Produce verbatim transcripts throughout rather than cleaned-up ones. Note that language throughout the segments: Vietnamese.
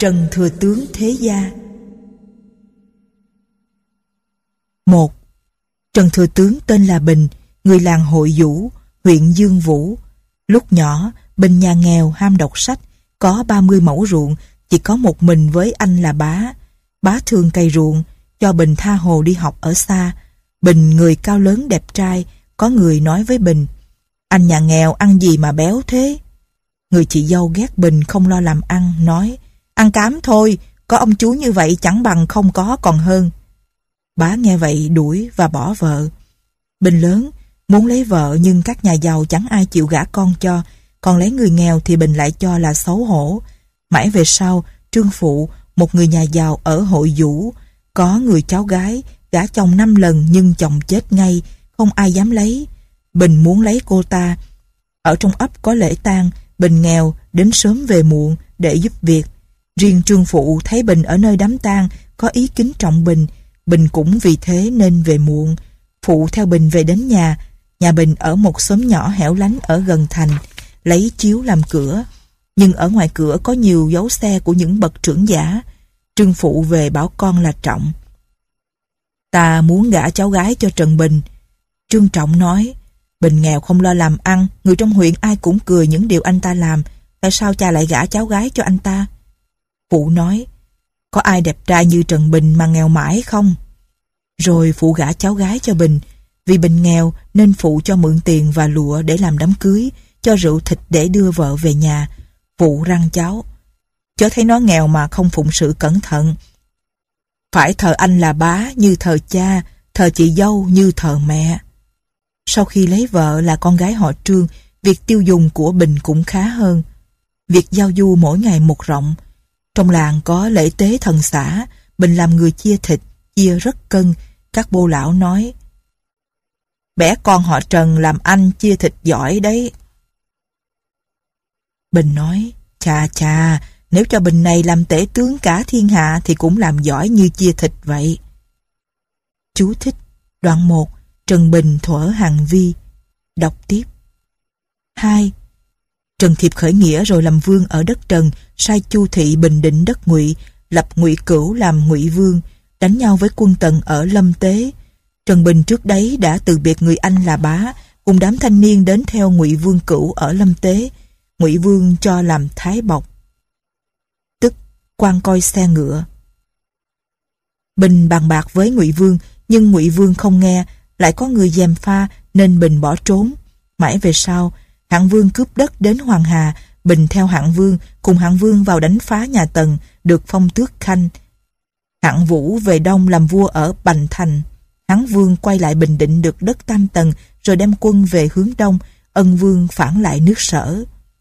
Trần thừa tướng thế gia. Một. Trần thừa tướng tên là Bình, người làng Hội Vũ, huyện Dương Vũ. Lúc nhỏ, Bình nhà nghèo ham đọc sách, có ba mươi mẫu ruộng, chỉ có một mình với anh là Bá. Bá thường cày ruộng, cho Bình tha hồ đi học ở xa. Bình người cao lớn đẹp trai, có người nói với Bình: anh nhà nghèo ăn gì mà béo thế? Người chị dâu ghét Bình không lo làm ăn, nói: ăn cám thôi, có ông chú như vậy chẳng bằng không có còn hơn. Bá nghe vậy đuổi và bỏ vợ. Bình lớn, muốn lấy vợ nhưng các nhà giàu chẳng ai chịu gả con cho, còn lấy người nghèo thì Bình lại cho là xấu hổ. Mãi về sau, Trương Phụ, một người nhà giàu ở Hội Vũ, có người cháu gái, gả chồng năm lần nhưng chồng chết ngay, không ai dám lấy. Bình muốn lấy cô ta. Ở trong ấp có lễ tang, Bình nghèo, đến sớm về muộn để giúp việc. Riêng Trương Phụ thấy Bình ở nơi đám tang, có ý kính trọng Bình. Bình cũng vì thế nên về muộn. Phụ theo Bình về đến nhà. Nhà Bình ở một xóm nhỏ hẻo lánh ở gần thành, lấy chiếu làm cửa. Nhưng ở ngoài cửa có nhiều dấu xe của những bậc trưởng giả. Trương Phụ về bảo con là Trọng: ta muốn gả cháu gái cho Trần Bình. Trương Trọng nói: Bình nghèo không lo làm ăn, người trong huyện ai cũng cười những điều anh ta làm, tại sao cha lại gả cháu gái cho anh ta? Phụ nói: có ai đẹp trai như Trần Bình mà nghèo mãi không? Rồi Phụ gả cháu gái cho Bình. Vì Bình nghèo nên Phụ cho mượn tiền và lụa để làm đám cưới, cho rượu thịt để đưa vợ về nhà. Phụ răn cháu: chớ thấy nó nghèo mà không phụng sự cẩn thận. Phải thờ anh là Bá như thờ cha, thờ chị dâu như thờ mẹ. Sau khi lấy vợ là con gái họ Trương, việc tiêu dùng của Bình cũng khá hơn. Việc giao du mỗi ngày một rộng. Trong làng có lễ tế thần xã, Bình làm người chia thịt, chia rất cân. Các bô lão nói: bé con họ Trần làm anh chia thịt giỏi đấy. Bình nói: chà chà, nếu cho Bình này làm tể tướng cả thiên hạ thì cũng làm giỏi như chia thịt vậy. Chú thích: đoạn một, Trần Bình thuở Hàng Vi. Đọc tiếp. Hai. Trần Thiệp khởi nghĩa rồi làm vương ở đất Trần, sai Chu Thị bình định đất Ngụy, lập Ngụy Cửu làm Ngụy Vương, đánh nhau với quân Tần ở Lâm Tế. Trần Bình trước đấy đã từ biệt người anh là Bá, cùng đám thanh niên đến theo Ngụy Vương Cửu ở Lâm Tế. Ngụy Vương cho làm thái bộc, tức quan coi xe ngựa. Bình bàn bạc với Ngụy Vương, nhưng Ngụy Vương không nghe, lại có người gièm pha nên Bình bỏ trốn. Mãi về sau, Hạng Vương cướp đất đến Hoàng Hà, Bình theo Hạng Vương cùng Hạng Vương vào đánh phá nhà Tần, được phong tước khanh. Hạng Vũ về Đông làm vua ở Bành Thành. Hán Vương quay lại bình định được đất Tam Tần, rồi đem quân về hướng Đông. Ân Vương phản lại nước Sở.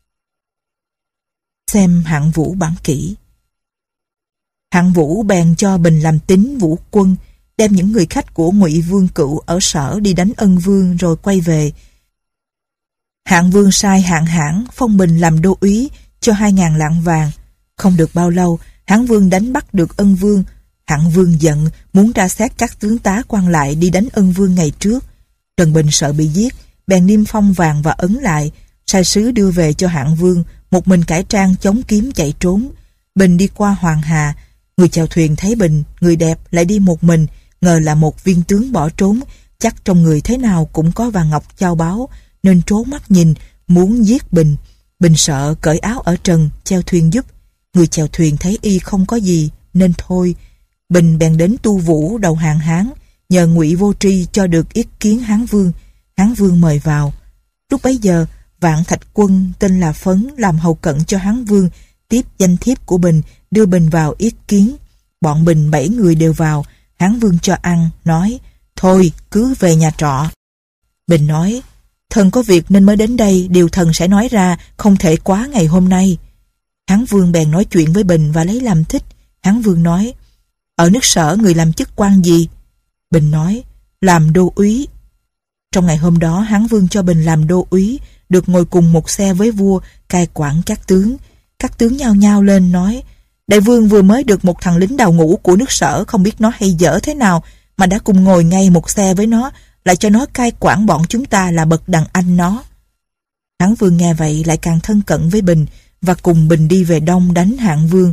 Xem Hạng Vũ bản kỹ. Hạng Vũ bèn cho Bình làm tín vũ quân, đem những người khách của Ngụy Vương Cửu ở Sở đi đánh Ân Vương rồi quay về. Hạng Vương sai Hạng Hãn phong Bình làm đô úy, cho hai ngàn lạng vàng. Không được bao lâu, Hán Vương đánh bắt được Ân Vương. Hạng Vương giận, muốn tra xét các tướng tá quan lại đi đánh Ân Vương ngày trước. Trần Bình sợ bị giết, bèn niêm phong vàng và ấn lại, sai sứ đưa về cho Hạng Vương, một mình cải trang chống kiếm chạy trốn. Bình đi qua Hoàng Hà, người chèo thuyền thấy Bình, người đẹp lại đi một mình, ngờ là một viên tướng bỏ trốn, chắc trong người thế nào cũng có vàng ngọc châu báu, nên trố mắt nhìn, muốn giết Bình. Bình sợ cởi áo ở trần, chèo thuyền giúp. Người chèo thuyền thấy y không có gì, nên thôi. Bình bèn đến Tu Vũ đầu hàng Hán, nhờ Ngụy Vô Tri cho được yết kiến Hán Vương. Hán Vương mời vào. Lúc bấy giờ, Vạn Thạch Quân tên là Phấn làm hầu cận cho Hán Vương, tiếp danh thiếp của Bình, đưa Bình vào yết kiến. Bọn Bình bảy người đều vào. Hán Vương cho ăn, nói: thôi cứ về nhà trọ. Bình nói: thần có việc nên mới đến đây, điều thần sẽ nói ra, không thể quá ngày hôm nay. Hán Vương bèn nói chuyện với Bình và lấy làm thích. Hán Vương nói: ở nước Sở người làm chức quan gì? Bình nói: làm đô úy. Trong ngày hôm đó, Hán Vương cho Bình làm đô úy, được ngồi cùng một xe với vua, cai quản các tướng. Các tướng nhao nhao lên nói: đại vương vừa mới được một thằng lính đào ngũ của nước Sở, không biết nó hay dở thế nào mà đã cùng ngồi ngay một xe với nó, lại cho nó cai quản bọn chúng ta là bậc đàn anh nó. Hán Vương nghe vậy lại càng thân cận với Bình, và cùng Bình đi về Đông đánh Hạng Vương.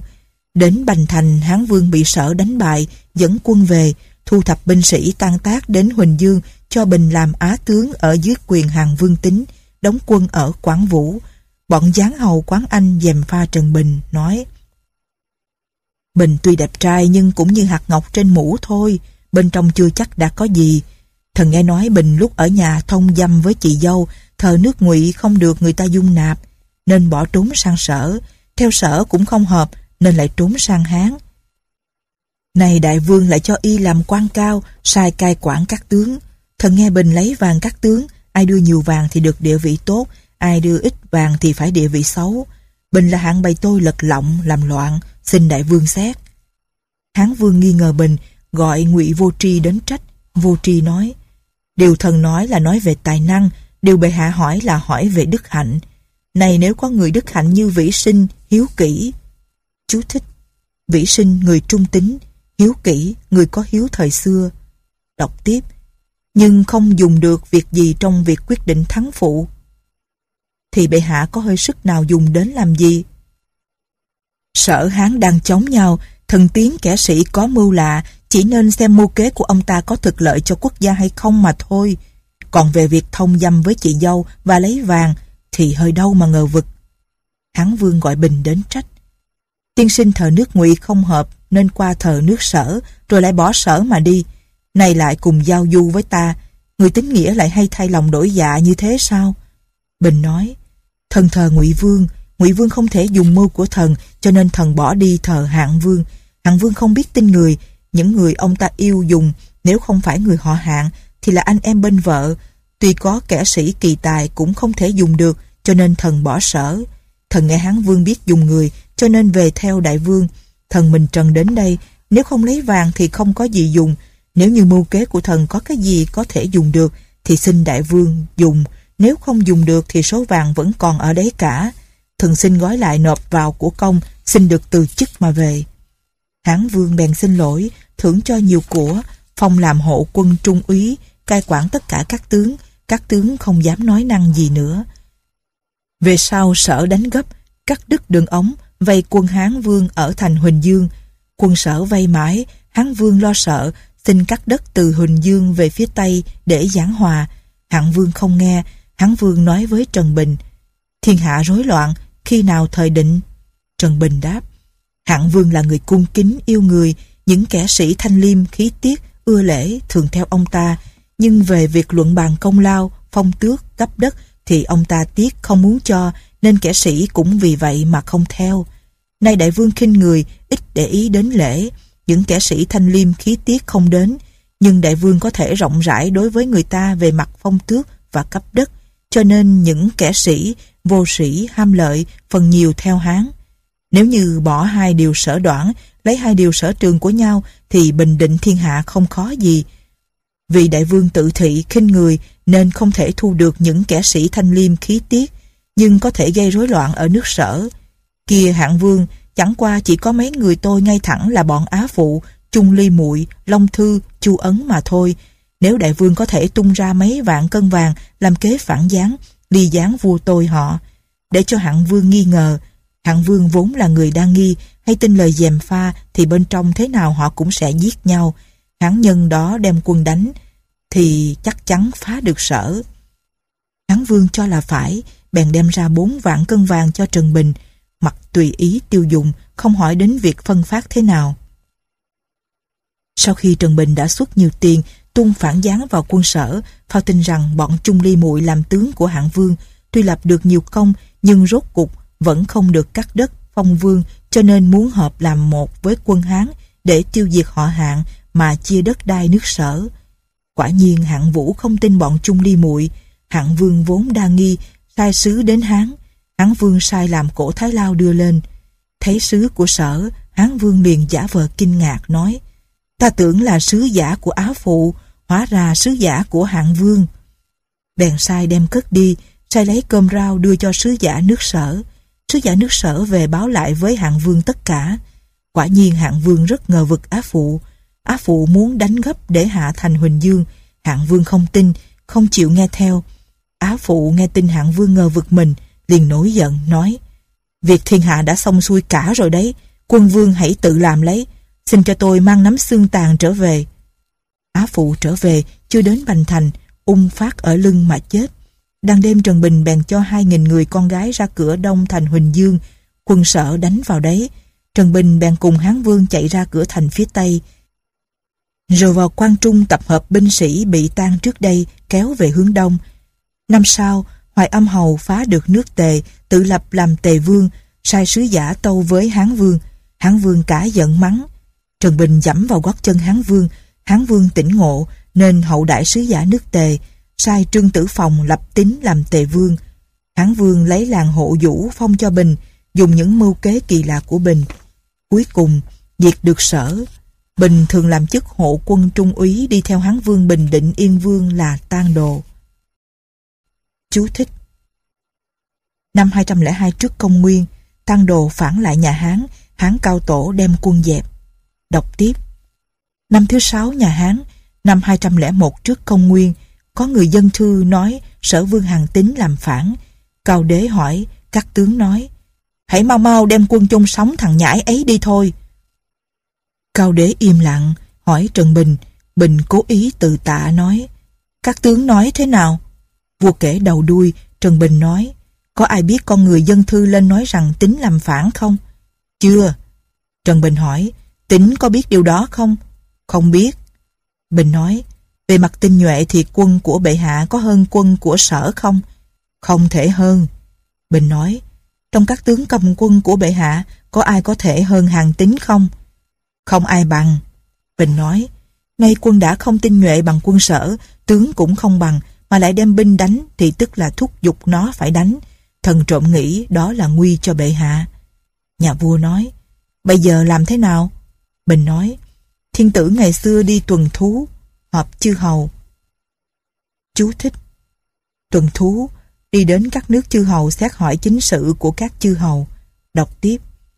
Đến Bành Thành, Hán Vương bị Sở đánh bại, dẫn quân về, thu thập binh sĩ tan tác đến Huỳnh Dương, cho Bình làm Á tướng ở dưới quyền Hàn Vương Tín, đóng quân ở Quảng Vũ. Bọn giáng hầu Quán Anh gièm pha Trần Bình, nói: Bình tuy đẹp trai nhưng cũng như hạt ngọc trên mũ thôi, bên trong chưa chắc đã có gì. Thần nghe nói Bình lúc ở nhà thông dâm với chị dâu, thờ nước Ngụy không được người ta dung nạp, nên bỏ trốn sang Sở. Theo Sở cũng không hợp, nên lại trốn sang Hán. Này đại vương lại cho y làm quan cao, sai cai quản các tướng. Thần nghe Bình lấy vàng các tướng, ai đưa nhiều vàng thì được địa vị tốt, ai đưa ít vàng thì phải địa vị xấu. Bình là hạng bày tôi lật lọng, làm loạn, xin đại vương xét. Hán Vương nghi ngờ Bình, gọi Ngụy Vô Tri đến trách. Vô Tri nói: Điều thần nói là nói về tài năng, điều bệ hạ hỏi là hỏi về đức hạnh. Này nếu có người đức hạnh như Vĩ Sinh, hiếu kỷ. Chú thích: Vĩ Sinh người trung tín, hiếu kỷ người có hiếu thời xưa. Đọc tiếp: Nhưng không dùng được việc gì trong việc quyết định thắng phụ, thì bệ hạ có hơi sức nào dùng đến làm gì? Sở Hán đang chống nhau, thần tiến kẻ sĩ có mưu lạ, chỉ nên xem mưu kế của ông ta có thực lợi cho quốc gia hay không mà thôi. Còn về việc thông dâm với chị dâu và lấy vàng thì hơi đâu mà ngờ vực. Hán Vương gọi Bình đến trách: Tiên sinh thờ nước Ngụy không hợp, nên qua thờ nước Sở, rồi lại bỏ Sở mà đi. Này lại cùng giao du với ta, người tín nghĩa lại hay thay lòng đổi dạ như thế sao? Bình nói: Thần thờ Ngụy Vương, Ngụy Vương không thể dùng mưu của thần, cho nên thần bỏ đi thờ Hạng Vương. Hạng Vương không biết tin người, những người ông ta yêu dùng, nếu không phải người họ Hạng thì là anh em bên vợ. Tuy có kẻ sĩ kỳ tài cũng không thể dùng được, cho nên thần bỏ Sở. Thần nghe Hán Vương biết dùng người, cho nên về theo đại vương. Thần mình trần đến đây, nếu không lấy vàng thì không có gì dùng. Nếu như mưu kế của thần có cái gì có thể dùng được thì xin đại vương dùng, nếu không dùng được thì số vàng vẫn còn ở đấy cả. Thần xin gói lại nộp vào của công, xin được từ chức mà về. Hán Vương bèn xin lỗi, thưởng cho nhiều của, phong làm hộ quân trung úy, cai quản tất cả các tướng. Các tướng không dám nói năng gì nữa. Về sau Sở đánh gấp, cắt đứt đường ống, vây quân Hán Vương ở thành Huỳnh Dương. Quân Sở vây mãi, Hán Vương lo sợ, xin cắt đất từ Huỳnh Dương về phía Tây để giảng hòa. Hạng Vương không nghe. Hán Vương nói với Trần Bình: Thiên hạ rối loạn, khi nào thời định? Trần Bình đáp: Hạng Vương là người cung kính yêu người, những kẻ sĩ thanh liêm khí tiết ưa lễ thường theo ông ta, nhưng về việc luận bàn công lao, phong tước, cấp đất thì ông ta tiếc không muốn cho, nên kẻ sĩ cũng vì vậy mà không theo. Nay đại vương khinh người, ít để ý đến lễ, những kẻ sĩ thanh liêm khí tiết không đến, nhưng đại vương có thể rộng rãi đối với người ta về mặt phong tước và cấp đất, cho nên những kẻ sĩ vô sĩ ham lợi phần nhiều theo Hán. Nếu như bỏ hai điều Sở Đoản, lấy hai điều Sở Trường của nhau thì bình định thiên hạ không khó gì. Vì đại vương tự thị khinh người nên không thể thu được những kẻ sĩ thanh liêm khí tiết, nhưng có thể gây rối loạn ở nước Sở. Kia Hạng Vương chẳng qua chỉ có mấy người tôi ngay thẳng là bọn Á Phụ, Chung Ly Muội, Long Thư, Chu Ấn mà thôi. Nếu đại vương có thể tung ra mấy vạn cân vàng làm kế phản gián, ly gián vua tôi họ, để cho Hạng Vương nghi ngờ. Hạng Vương vốn là người đa nghi, hay tin lời gièm pha thì bên trong thế nào họ cũng sẽ giết nhau. Hán nhân đó đem quân đánh thì chắc chắn phá được Sở. Hán Vương cho là phải, bèn đem ra bốn vạn cân vàng cho Trần Bình, mặc tùy ý tiêu dùng, không hỏi đến việc phân phát thế nào. Sau khi Trần Bình đã xuất nhiều tiền tung phản gián vào quân Sở, phao tin rằng bọn Chung Ly Muội làm tướng của Hạng Vương tuy lập được nhiều công nhưng rốt cục vẫn không được cắt đất phong vương, cho nên muốn hợp làm một với quân Hán để tiêu diệt họ Hạng mà chia đất đai nước Sở. Quả nhiên Hạng Vũ không tin bọn Chung Ly Muội. Hạng Vương vốn đa nghi, sai sứ đến Hán. Hán Vương sai làm cổ Thái Lao đưa lên. Thấy sứ của Sở, Hán Vương liền giả vờ kinh ngạc nói: Ta tưởng là sứ giả của Á Phụ, hóa ra sứ giả của Hạng Vương. Bèn sai đem cất đi, sai lấy cơm rau đưa cho sứ giả nước Sở. Sứ giả nước Sở về báo lại với Hạng Vương tất cả. Quả nhiên Hạng Vương rất ngờ vực Á Phụ. Á Phụ muốn đánh gấp để hạ thành Huỳnh Dương. Hạng Vương không tin, không chịu nghe theo. Á Phụ nghe tin Hạng Vương ngờ vực mình, liền nổi giận nói: Việc thiên hạ đã xong xuôi cả rồi đấy, Quân vương hãy tự làm lấy, xin cho tôi mang nắm xương tàn trở về. Á phụ trở về, chưa đến Bành Thành, ung phát ở lưng mà chết. Đang đêm Trần Bình bèn cho hai nghìn người con gái ra cửa đông thành Huỳnh Dương, quân Sở đánh vào đấy. Trần Bình bèn cùng Hán Vương chạy ra cửa thành phía Tây, rồi vào Quan Trung tập hợp binh sĩ bị tan trước đây kéo về hướng đông. Năm sau, Hoài Âm Hầu phá được nước Tề, tự lập làm Tề Vương, sai sứ giả tâu với Hán Vương. Hán Vương cả giận mắng. Trần Bình giẫm vào gót chân Hán Vương. Hán Vương tỉnh ngộ nên hậu đại sứ giả nước Tề, sai Trương Tử Phòng lập Tín làm Tề Vương. Hán Vương lấy làng Hộ Vũ phong cho Bình, dùng những mưu kế kỳ lạ của Bình. Cuối cùng diệt được Sở. Bình thường làm chức hộ quân trung úy đi theo Hán Vương bình định Yên Vương là tang đồ. Chú thích: Năm hai trăm lẻ hai trước công nguyên, tang đồ phản lại nhà Hán, Hán Cao Tổ đem quân dẹp. Đọc tiếp: Năm thứ sáu nhà Hán, năm hai trăm lẻ một trước công nguyên, có người dân thư nói Sở Vương Hàn Tín làm phản. Cao Đế hỏi, các tướng nói: hãy mau mau đem quân chung sống thằng nhãi ấy đi thôi. Cao Đế im lặng, hỏi Trần Bình. Bình cố ý từ tạ nói: các tướng nói thế nào? Vua kể đầu đuôi. Trần Bình nói: có ai biết con người dân thư lên nói rằng Tín làm phản không? Chưa. Trần Bình hỏi: Tín có biết điều đó không? Không biết. Bình nói: về mặt tinh nhuệ thì quân của bệ hạ có hơn quân của Sở không? Không thể hơn. Bình nói: trong các tướng cầm quân của bệ hạ có ai có thể hơn Hàn Tín không? Không ai bằng. Bình nói: nay quân đã không tinh nhuệ bằng quân Sở, tướng cũng không bằng, mà lại đem binh đánh thì tức là thúc giục nó phải đánh. Thần trộm nghĩ đó là nguy cho bệ hạ. Nhà vua nói: bây giờ làm thế nào? Bình nói: thiên tử ngày xưa đi tuần thú, họp chư hầu. Chú thích: tuần thú, đi đến các nước chư hầu xét hỏi chính sự của các chư hầu. Đọc tiếp: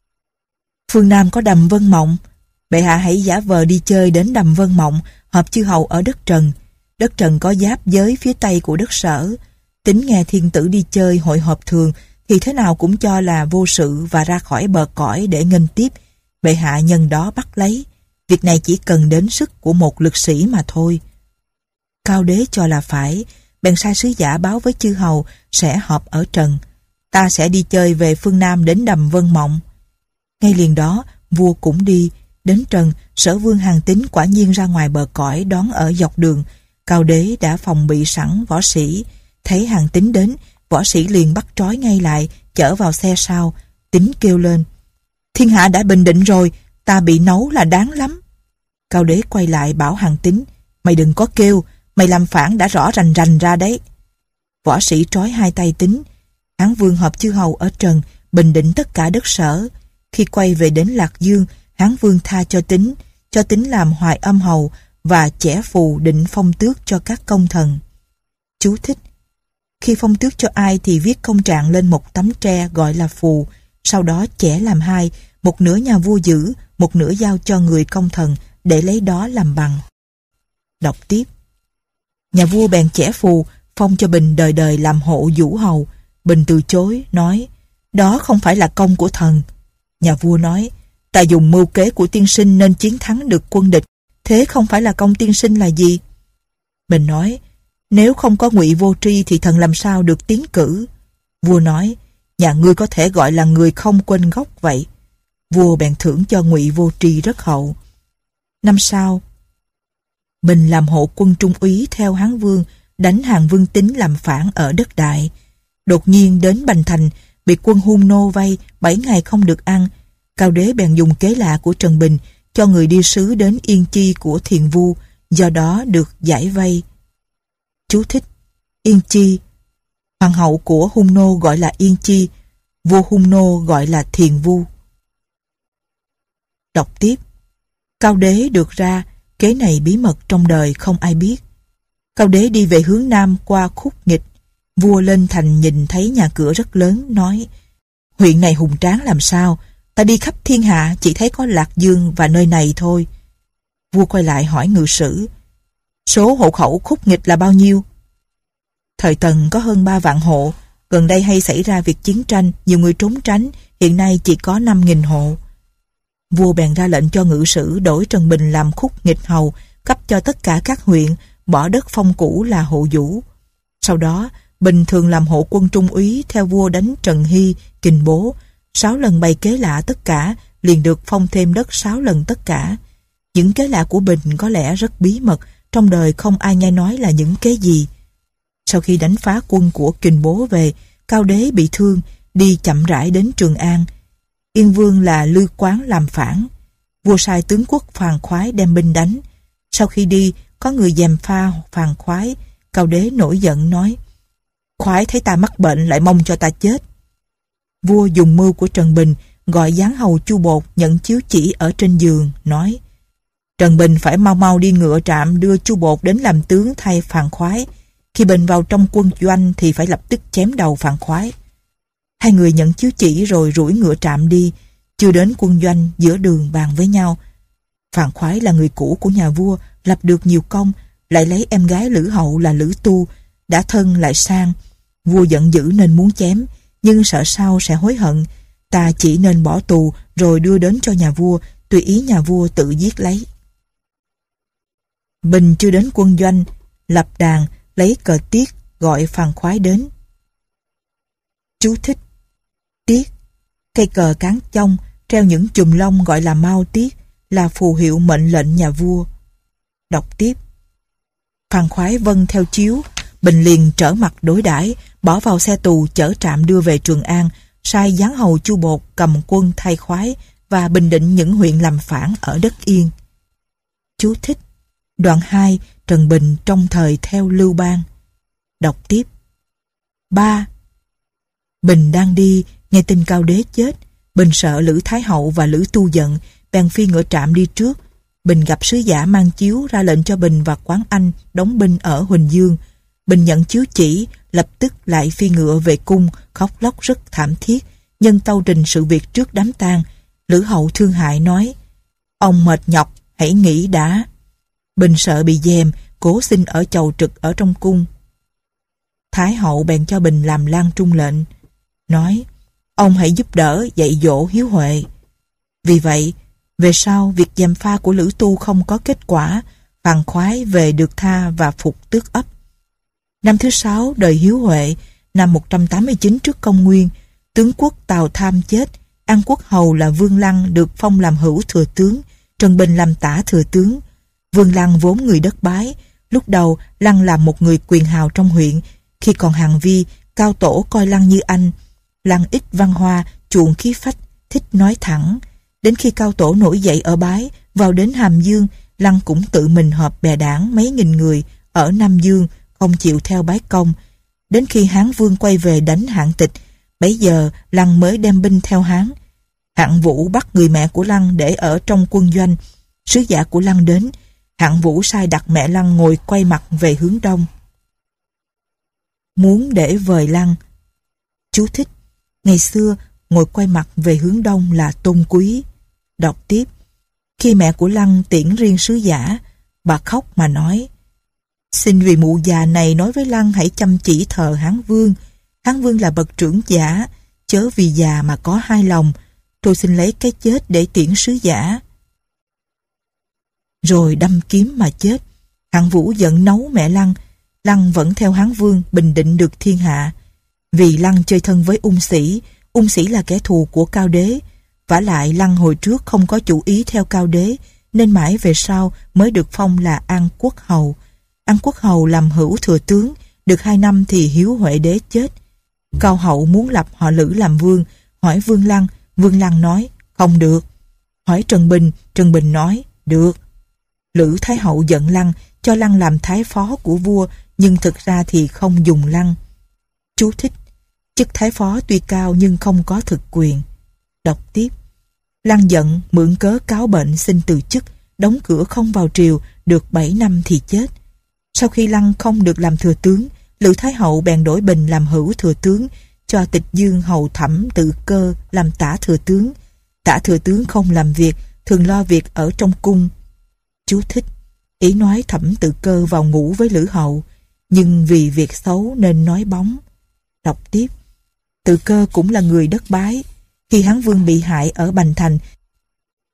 phương Nam có đầm Vân Mộng, bệ hạ hãy giả vờ đi chơi đến đầm Vân Mộng, họp chư hầu ở đất Trần. Đất Trần có giáp giới phía tây của đất Sở. Tính nghe thiên tử đi chơi hội họp thường thì thế nào cũng cho là vô sự và ra khỏi bờ cõi để nghênh tiếp. Bệ hạ nhân đó bắt lấy. Việc này chỉ cần đến sức của một lực sĩ mà thôi. Cao Đế cho là phải, bèn sai sứ giả báo với chư hầu sẽ họp ở Trần. Ta sẽ đi chơi về phương Nam đến đầm Vân Mộng. Ngay liền đó, vua cũng đi. Đến Trần, Sở Vương Hàn Tín quả nhiên ra ngoài bờ cõi đón ở dọc đường. Cao Đế đã phòng bị sẵn võ sĩ. Thấy Hàn Tín đến, võ sĩ liền bắt trói ngay lại, chở vào xe sau. Tín kêu lên: thiên hạ đã bình định rồi, ta bị nấu là đáng lắm. Cao Đế quay lại bảo Hàn Tín: mày đừng có kêu, mày làm phản đã rõ rành rành ra đấy. Võ sĩ trói hai tay Tín. Hán Vương họp chư hầu ở Trần, bình định tất cả đất Sở. Khi quay về đến Lạc Dương, Hán Vương tha cho Tín, cho Tín làm Hoài Âm Hầu và chẻ phù định phong tước cho các công thần. Chú thích: khi phong tước cho ai thì viết công trạng lên một tấm tre gọi là phù, sau đó chẻ làm hai, một nửa nhà vua giữ, một nửa giao cho người công thần để lấy đó làm bằng. Đọc tiếp: nhà vua bèn chẻ phù, phong cho Bình đời đời làm hộ vũ hầu. Bình từ chối, nói: đó không phải là công của thần. Nhà vua nói: ta dùng mưu kế của tiên sinh nên chiến thắng được quân địch, thế không phải là công tiên sinh là gì? Bình nói: nếu không có Ngụy Vô Tri thì thần làm sao được tiến cử? Vua nói: nhà ngươi có thể gọi là người không quên gốc vậy. Vua bèn thưởng cho Ngụy Vô Tri rất hậu. Năm sau, Bình làm hộ quân trung úy theo Hán Vương, đánh Hàn Vương Tín làm phản ở đất Đại. Đột nhiên đến Bành Thành, bị quân Hun Nô vây, bảy ngày không được ăn. Cao Đế bèn dùng kế lạ của Trần Bình, cho người đi sứ đến Yên Chi của Thiền Vu, do đó được giải vây. Chú thích: Yên Chi, hoàng hậu của Hun Nô gọi là Yên Chi, vua Hun Nô gọi là Thiền Vu. Đọc tiếp: Cao Đế được ra, kế này bí mật trong đời không ai biết. Cao Đế đi về hướng Nam qua Khúc Nghịch. Vua lên thành nhìn thấy nhà cửa rất lớn, nói: huyện này hùng tráng làm sao, ta đi khắp thiên hạ chỉ thấy có Lạc Dương và nơi này thôi. Vua quay lại hỏi ngự sử: số hộ khẩu Khúc Nghịch là bao nhiêu? Thời Tần có hơn ba vạn hộ, gần đây hay xảy ra việc chiến tranh, nhiều người trốn tránh, hiện nay chỉ có năm nghìn hộ. Vua bèn ra lệnh cho ngự sử đổi Trần Bình làm khúc nghịch hầu, cấp cho tất cả các huyện, bỏ đất phong cũ là hộ vũ. Sau đó, Bình thường làm hộ quân trung úy theo vua đánh Trần Hy, Kình Bố, sáu lần bày kế lạ tất cả, liền được phong thêm đất sáu lần tất cả. Những kế lạ của Bình có lẽ rất bí mật, trong đời không ai nghe nói là những kế gì. Sau khi đánh phá quân của Kình Bố về, Cao Đế bị thương, đi chậm rãi đến Trường An. Yên Vương là Lư Quán làm phản. Vua sai tướng quốc Phàn Khoái đem binh đánh. Sau khi đi, có người gièm pha Phàn Khoái. Cao Đế nổi giận nói: Khoái thấy ta mắc bệnh lại mong cho ta chết. Vua dùng mưu của Trần Bình, gọi giáng hầu Chu Bột nhận chiếu chỉ ở trên giường, nói: Trần Bình phải mau mau đi ngựa trạm đưa Chu Bột đến làm tướng thay Phàn Khoái. Khi Bình vào trong quân doanh thì phải lập tức chém đầu Phàn Khoái. Hai người nhận chiếu chỉ rồi rủi ngựa trạm đi. Chưa đến quân doanh, giữa đường bàn với nhau. Phàn Khoái là người cũ của nhà vua, lập được nhiều công, lại lấy em gái Lữ Hậu là Lữ Tu, đã thân lại sang. Vua giận dữ nên muốn chém, nhưng sợ sau sẽ hối hận. Ta chỉ nên bỏ tù rồi đưa đến cho nhà vua, tùy ý nhà vua tự giết lấy. Bình chưa đến quân doanh, lập đàn, lấy cờ tiết, gọi Phàn Khoái đến. Chú thích: Tiết, cây cờ cán chông, treo những chùm lông gọi là mao tiết, là phù hiệu mệnh lệnh nhà vua. Đọc tiếp. Phàn Khoái vâng theo chiếu, Bình liền trở mặt đối đãi, bỏ vào xe tù chở trạm đưa về Trường An, sai giáng hầu Chu Bột cầm quân thay Khoái và bình định những huyện làm phản ở đất Yên. Chú thích: Đoạn hai, Trần Bình trong thời theo Lưu Bang. Đọc tiếp. ba. Bình đang đi, nghe tin Cao Đế chết. Bình sợ Lữ Thái Hậu và Lữ Tu giận, bèn phi ngựa trạm đi trước. Bình gặp sứ giả mang chiếu, ra lệnh cho Bình và Quán Anh đóng binh ở Huỳnh Dương. Bình nhận chiếu chỉ, lập tức lại phi ngựa về cung, khóc lóc rất thảm thiết, nhân tâu trình sự việc trước đám tang. Lữ Hậu thương hại nói: Ông mệt nhọc, hãy nghỉ đã. Bình sợ bị gièm, cố xin ở chầu trực ở trong cung. Thái Hậu bèn cho Bình làm lang trung lệnh, nói: Ông hãy giúp đỡ dạy dỗ hiếu huệ. Vì vậy, về sau việc gièm pha của Lữ Tu không có kết quả, Phàn Khoái về được tha và phục tước ấp. Năm thứ sáu đời Hiếu Huệ, năm một trăm tám mươi chín trước công nguyên, tướng quốc Tào Tham chết, An Quốc Hầu là Vương Lăng được phong làm hữu thừa tướng, Trần Bình làm tả thừa tướng. Vương Lăng vốn người đất Bái, lúc đầu Lăng làm một người quyền hào trong huyện. Khi còn hàng vi, Cao Tổ coi Lăng như anh. Lăng ít văn hoa, chuộng khí phách, thích nói thẳng. Đến khi Cao Tổ nổi dậy ở Bái, vào đến Hàm Dương, Lăng cũng tự mình họp bè đảng mấy nghìn người ở Nam Dương, không chịu theo bái công. Đến khi Hán Vương quay về đánh Hạng Tịch, bấy giờ Lăng mới đem binh theo Hán. Hạng Vũ bắt người mẹ của Lăng để ở trong quân doanh. Sứ giả của Lăng đến, Hạng Vũ sai đặt mẹ Lăng ngồi quay mặt về hướng đông. Muốn để vời Lăng. Chú thích: Ngày xưa, ngồi quay mặt về hướng đông là tôn quý. Đọc tiếp. Khi mẹ của Lăng tiễn riêng sứ giả, bà khóc mà nói: Xin vì mụ già này nói với Lăng hãy chăm chỉ thờ Hán Vương. Hán Vương là bậc trưởng giả, chớ vì già mà có hai lòng. Tôi xin lấy cái chết để tiễn sứ giả. Rồi đâm kiếm mà chết. Hạng Vũ giận nấu mẹ Lăng. Lăng vẫn theo Hán Vương, bình định được thiên hạ. Vì Lăng chơi thân với Ung Sĩ, Ung Sĩ là kẻ thù của Cao Đế. Vả lại Lăng hồi trước không có chủ ý theo Cao Đế, nên mãi về sau mới được phong là An Quốc Hầu. An Quốc Hầu làm hữu thừa tướng, được hai năm thì Hiếu Huệ đế chết. Cao Hậu muốn lập họ Lữ làm vương, hỏi Vương Lăng, Vương Lăng nói không được. Hỏi Trần Bình, Trần Bình nói được. Lữ Thái Hậu giận Lăng, cho Lăng làm thái phó của vua, nhưng thực ra thì không dùng Lăng. Chú thích: Chức thái phó tuy cao nhưng không có thực quyền. Đọc tiếp. Lăng giận, mượn cớ cáo bệnh xin từ chức, đóng cửa không vào triều, được bảy năm thì chết. Sau khi Lăng không được làm thừa tướng, Lữ Thái Hậu bèn đổi Bình làm hữu thừa tướng, cho Tịch Dương hầu Thẩm Tự Cơ làm tả thừa tướng. Tả thừa tướng không làm việc, thường lo việc ở trong cung. Chú thích: Ý nói Thẩm Tự Cơ vào ngủ với Lữ Hậu, nhưng vì việc xấu nên nói bóng. Đọc tiếp. Tự Cơ cũng là người đất Bái. Khi Hán Vương bị hại ở Bành Thành,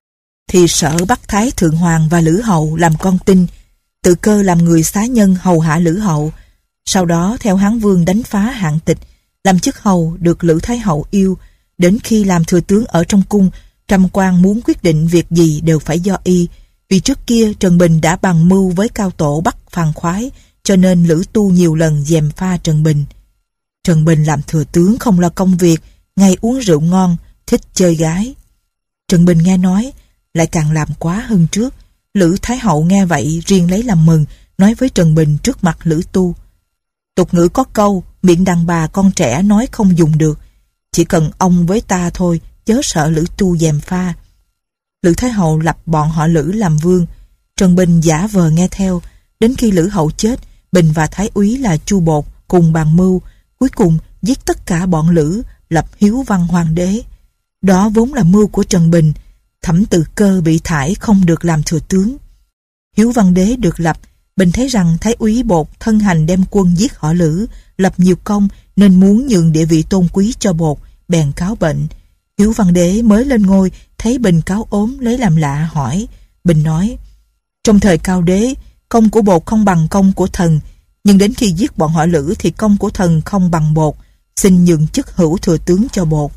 thì sợ bắt Thái Thượng Hoàng và Lữ Hậu làm con tin, tự cơ làm người xá nhân hầu hạ Lữ Hậu. Sau đó theo Hán Vương đánh phá Hạng Tịch, làm chức hầu được Lữ Thái Hậu yêu. Đến khi làm thừa tướng ở trong cung, Trăm quan muốn quyết định việc gì đều phải do y. Vì trước kia Trần Bình đã bằng mưu với cao tổ bắt Phàn Khoái, cho nên Lữ Tu nhiều lần gièm pha Trần Bình. Trần Bình làm thừa tướng không lo công việc, ngày uống rượu ngon, thích chơi gái. Trần Bình nghe nói, lại càng làm quá hơn trước. Lữ Thái Hậu nghe vậy riêng lấy làm mừng, nói với Trần Bình trước mặt Lữ Tu: tục ngữ có câu, miệng đàn bà con trẻ nói không dùng được. Chỉ cần ông với ta thôi, chớ sợ Lữ Tu gièm pha. Lữ Thái Hậu lập bọn họ Lữ làm vương. Trần Bình giả vờ nghe theo. Đến khi Lữ Hậu chết, Bình và Thái úy là Chu Bột cùng bàn mưu, cuối cùng giết tất cả bọn Lữ, lập Hiếu Văn Hoàng đế. Đó vốn là mưu của Trần Bình. Thẩm Tự Cơ bị thải không được làm thừa tướng. Hiếu Văn đế được lập. Bình thấy rằng Thái úy Bột thân hành đem quân giết họ Lữ, lập nhiều công nên muốn nhường địa vị tôn quý cho Bột, bèn cáo bệnh. Hiếu Văn đế mới lên ngôi, thấy Bình cáo ốm lấy làm lạ hỏi. Bình nói: trong thời Cao đế, công của Bột không bằng công của thần, nhưng đến khi giết bọn họ Lữ thì công của thần không bằng Bột, xin nhường chức hữu thừa tướng cho Bột.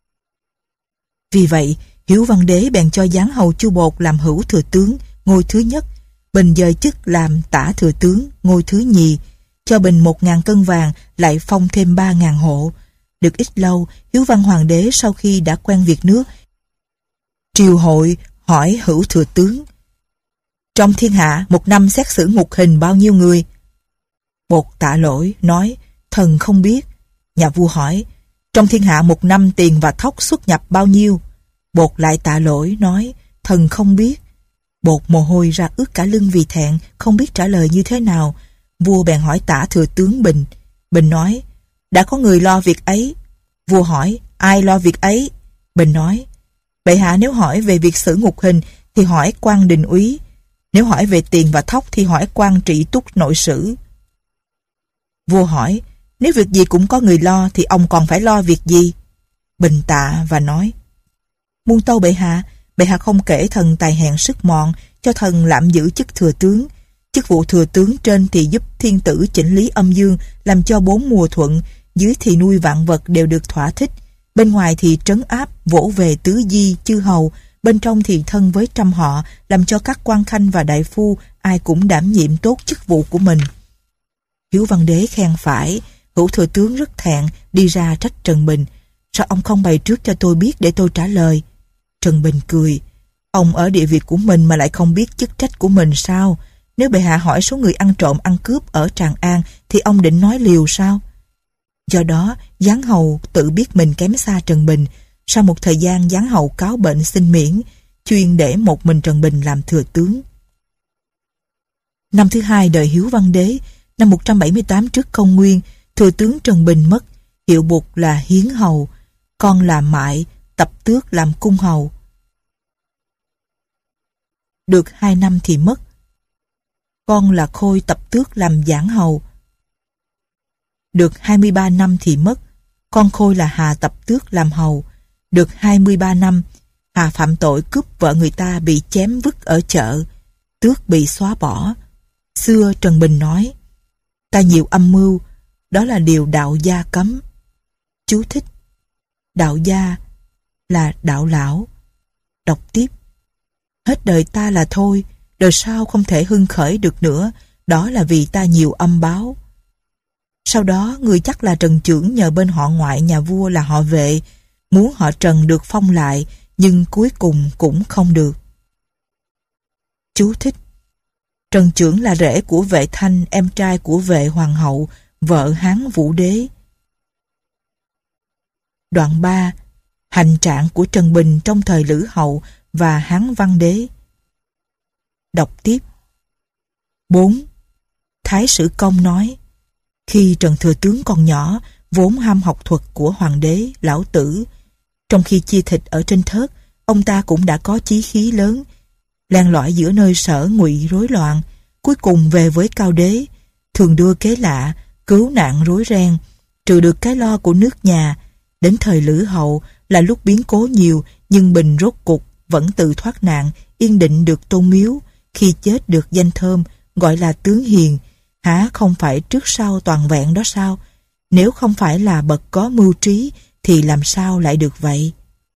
Vì vậy Hiếu Văn đế bèn cho giáng hầu Chu Bột làm hữu thừa tướng, ngôi thứ nhất. Bình dời chức làm tả thừa tướng, ngôi thứ nhì. Cho Bình một ngàn cân vàng, lại phong thêm ba ngàn hộ. Được ít lâu, Hiếu Văn Hoàng đế sau khi đã quen việc nước, triều hội hỏi hữu thừa tướng: trong thiên hạ một năm xét xử ngục hình bao nhiêu người? Bột tạ lỗi nói: thần không biết. Nhà vua hỏi: trong thiên hạ một năm tiền và thóc xuất nhập bao nhiêu? Bột lại tạ lỗi nói: thần không biết. Bột mồ hôi ra ướt cả lưng vì thẹn, không biết trả lời như thế nào. Vua bèn hỏi tả thừa tướng Bình. Bình nói: đã có người lo việc ấy. Vua hỏi: ai lo việc ấy? Bình nói: bệ hạ nếu hỏi về việc xử ngục hình thì hỏi quan đình úy, nếu hỏi về tiền và thóc thì hỏi quan trị túc nội sử. Vua hỏi: nếu việc gì cũng có người lo thì ông còn phải lo việc gì? Bình tạ và nói: muôn tâu bệ hạ, bệ hạ không kể thần tài hèn sức mọn, cho thần lạm giữ chức thừa tướng. Chức vụ thừa tướng trên thì giúp thiên tử chỉnh lý âm dương, làm cho bốn mùa thuận, dưới thì nuôi vạn vật đều được thỏa thích, bên ngoài thì trấn áp vỗ về tứ di chư hầu, bên trong thì thân với trăm họ, làm cho các quan khanh và đại phu ai cũng đảm nhiệm tốt chức vụ của mình. Hiếu Văn đế khen phải. Hữu thừa tướng rất thẹn, đi ra trách Trần Bình: sao ông không bày trước cho tôi biết để tôi trả lời? Trần Bình cười: ông ở địa vị của mình mà lại không biết chức trách của mình sao? Nếu bệ hạ hỏi số người ăn trộm ăn cướp ở Tràng An thì ông định nói liều sao? Do đó giáng hầu tự biết mình kém xa Trần Bình. Sau một thời gian giáng hầu cáo bệnh xin miễn, chuyên để một mình Trần Bình làm thừa tướng. Năm thứ hai đời Hiếu Văn đế, năm một trăm bảy mươi tám trước công nguyên, thừa tướng Trần Bình mất, hiệu bục là Hiến hầu, con là Mại, Tập Tước làm cung hầu. Được hai năm thì mất, con là Khôi Tập Tước làm giảng hầu. Được hai mươi ba năm thì mất, con Khôi là Hà Tập Tước làm hầu. Được hai mươi ba năm, Hà phạm tội cướp vợ người ta bị chém vứt ở chợ, tước bị xóa bỏ. Xưa Trần Bình nói: ta nhiều âm mưu, đó là điều đạo gia cấm. Chú thích: đạo gia là đạo lão. Đọc tiếp: hết đời ta là thôi, đời sau không thể hưng khởi được nữa, đó là vì ta nhiều âm báo. Sau đó người chắc là Trần Chưởng nhờ bên họ ngoại nhà vua là họ Vệ, muốn họ Trần được phong lại, nhưng cuối cùng cũng không được. Chú thích: Trần Chưởng là rể của Vệ Thanh, em trai của Vệ Hoàng hậu, vợ Hán Vũ đế. Đoạn ba. Hành trạng của Trần Bình trong thời Lữ hậu và Hán Văn đế. Đọc tiếp. bốn. Thái Sử Công nói: khi Trần Thừa Tướng còn nhỏ, vốn ham học thuật của Hoàng đế, Lão Tử. Trong khi chia thịt ở trên thớt, ông ta cũng đã có chí khí lớn, len lỏi giữa nơi sở ngụy rối loạn, cuối cùng về với Cao đế, thường đưa kế lạ, cứu nạn rối ren, trừ được cái lo của nước nhà. Đến thời Lữ hậu là lúc biến cố nhiều, nhưng Bình rốt cục vẫn tự thoát nạn, yên định được tôn miếu, khi chết được danh thơm, gọi là tướng hiền, hả không phải trước sau toàn vẹn đó sao? Nếu không phải là bậc có mưu trí, thì làm sao lại được vậy?